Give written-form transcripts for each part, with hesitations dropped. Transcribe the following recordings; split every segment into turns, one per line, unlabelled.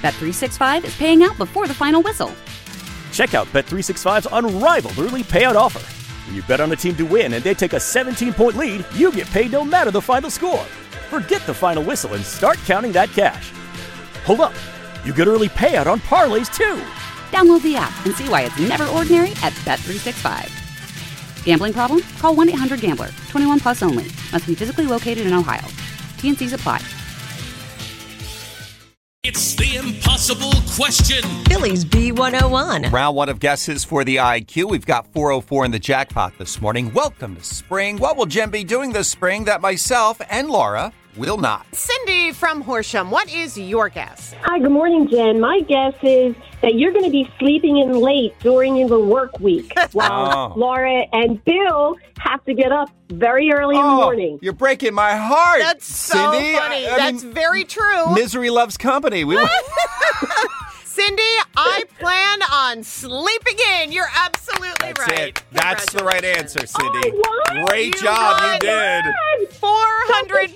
Bet365 is paying out before the final whistle.
Check out Bet365's unrivaled early payout offer. When you bet on a team to win and they take a 17-point lead, you get paid no matter the final score. Forget the final whistle and start counting that cash. Hold up. You get early payout on parlays, too.
Download the app and see why it's never ordinary at Bet365. Gambling problem? Call 1-800-GAMBLER. 21 plus only. Must be physically located in Ohio. T&Cs apply.
It's the impossible question.
Phillies B101.
Round one of guesses for the IQ. We've got 404 in the jackpot this morning. Welcome to spring. What will Jen be doing this spring that myself and Laura will not?
Cindy from Horsham, what is your guess?
Hi, good morning, Jen. My guess is that you're going to be sleeping in late during the work week while Laura and Bill have to get up very early in the morning.
You're breaking my heart,
That's so
Cindy.
funny. That's very true.
Misery loves company.
Cindy, I plan on sleeping in. You're absolutely
That's
right.
it. That's the right answer, Cindy.
Oh,
Great job. You did.
$404.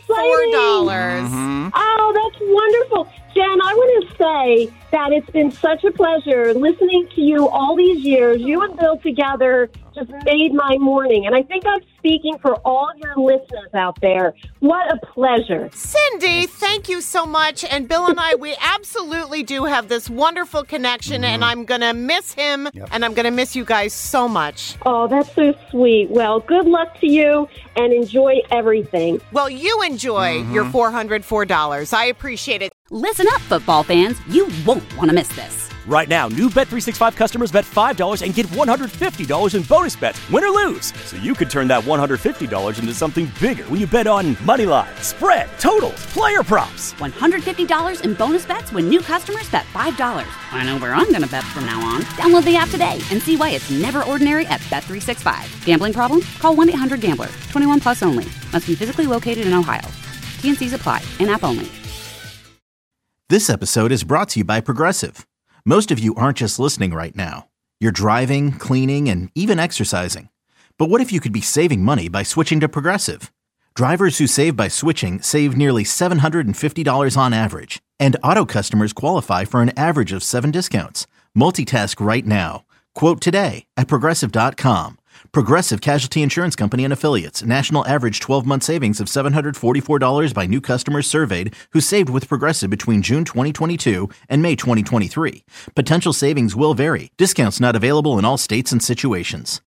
Oh, that's wonderful. Jen, I want to say that it's been such a pleasure listening to you all these years. You and Bill together just made my morning. And I think I'm speaking for all of your listeners out there. What a pleasure.
Cindy, thank you so much. And Bill and I, we absolutely do have this wonderful connection, and I'm going to miss him, and I'm going to miss you guys so much.
Oh, that's so sweet. Well, good luck to you, and enjoy everything.
Well, you enjoy your $404. I appreciate it.
Listen up, football fans. You won't want to miss this.
Right now, new Bet365 customers bet $5 and get $150 in bonus bets, win or lose. So you could turn that $150 into something bigger when you bet on money line, spread, totals, player props.
$150 in bonus bets when new customers bet $5. I know where I'm going to bet from now on. Download the app today and see why it's never ordinary at Bet365. Gambling problem? Call 1-800-GAMBLER. 21 plus only. Must be physically located in Ohio. T&Cs apply. In-app only.
This episode is brought to you by Progressive. Most of you aren't just listening right now. You're driving, cleaning, and even exercising. But what if you could be saving money by switching to Progressive? Drivers who save by switching save nearly $750 on average. And auto customers qualify for an average of 7 discounts. Multitask right now. Quote today at Progressive.com. Progressive Casualty Insurance Company and Affiliates. National average 12-month savings of $744 by new customers surveyed who saved with Progressive between June 2022 and May 2023. Potential savings will vary. Discounts not available in all states and situations.